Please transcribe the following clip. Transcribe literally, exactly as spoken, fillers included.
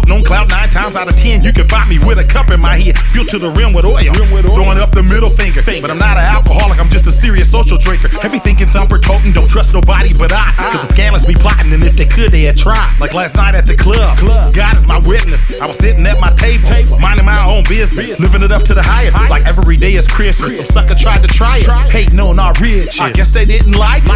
floating on cloud nine times out of ten. You can find me with a cup in my hand, filled to the rim with oil, throwing up the middle finger. But I'm not an alcoholic, I'm just a serious social drinker. Heavy thinking, thumper, toting, don't trust nobody but I. Cause the scandalous be plotting, and if they could, they'd try. Like last night at the club, God is my witness. I was sitting at my table, minding my own business, living it up to the highest. Like every day is Christmas. Some sucker tried to try us, hating on our rich. I guess they didn't like it.